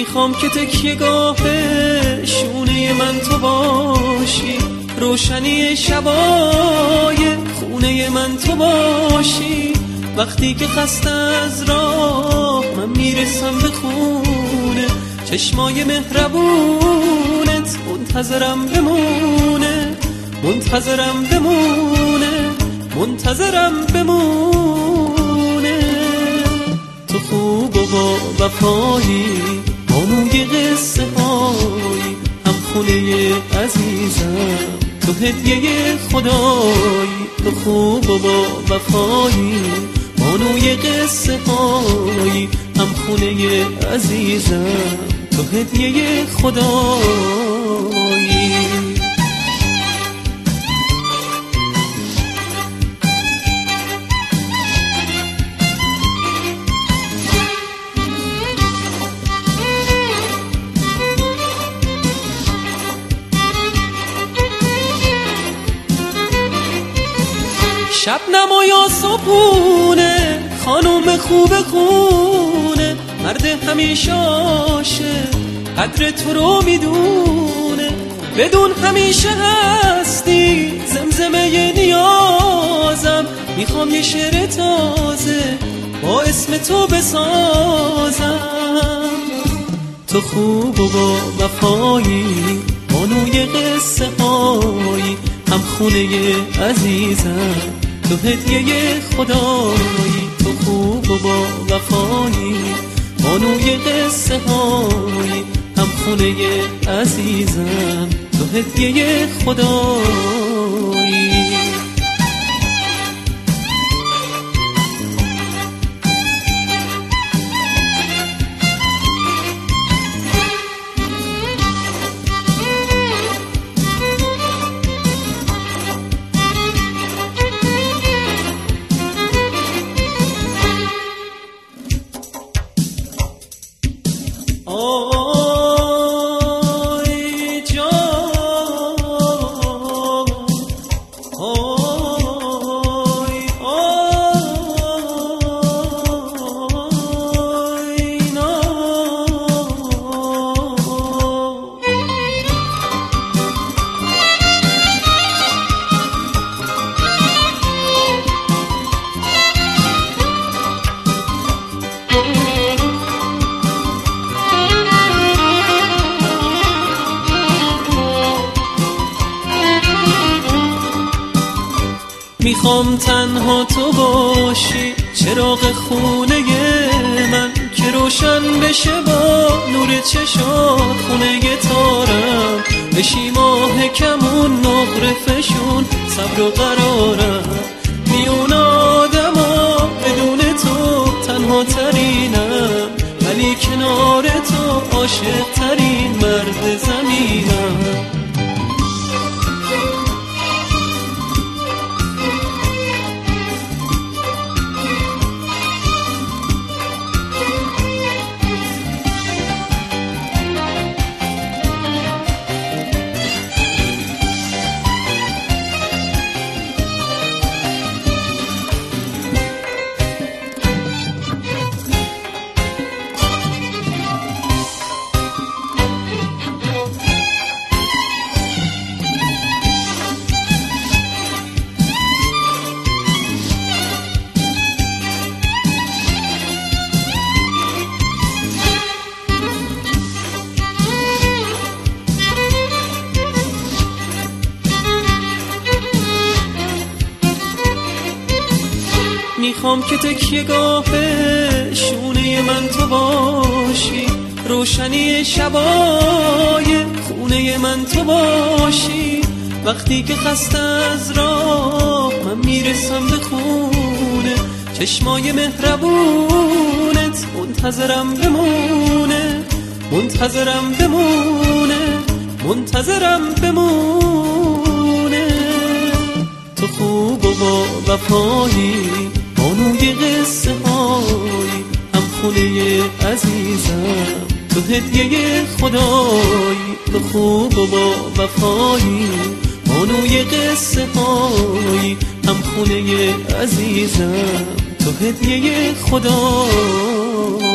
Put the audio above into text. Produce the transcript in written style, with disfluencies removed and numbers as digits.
میخوام که تکیه‌گاه شونه من تو باشی، روشنی شبای خونه من تو باشی. وقتی که خسته از راه من میرسم به خونه، چشمای مهربونت منتظرم بمونه، منتظرم بمونه، منتظرم بمونه. تو خوب و با وفایی، بانوی قصه هایی، هم خونه عزیزم تو هدیه خدایی. تو خوب و با وفایی، بانوی قصه هایی، هم خونه عزیزم تو هدیه خدایی. شبنم و یا صبحونه، خانوم خوب خونه، مرد همیشه عاشق قدر تو رو میدونه. بدون همیشه هستی زمزمه نیازم، میخوام یه شعر تازه با اسم تو بسازم. تو خوب و با وفایی، بانوی قصه هایی، هم خونه عزیزم تو هدیه خدایی. تو خوب و با وفایی، بانوی قصه هایی، هم خونه عزیزم تو هدیه خدایی. میخوام تنها تو باشی، چراغ خونه من که روشن بشه با نور چشات. خونه تارم بشی ماه کمون، نقره فشون صبر و قرارم. میون آدما بدون تو تنها ترینم، ولی کنار تو عاشق ترین مرد زمینم. میخوام که تکیه‌گاه شونه من تو باشی، روشنی شبای خونه من تو باشی. وقتی که خسته از راه من میرسم به خونه، چشمای مهربونت منتظرم بمونه، منتظرم بمونه، منتظرم بمونه. تو خوب و با وفایی، بانوی قصه هایی، هم خونه عزیزم تو هدیه خدایی. تو خوب و با وفایی، بانوی قصه هایی، هم خونه عزیزم تو هدیه خدایی.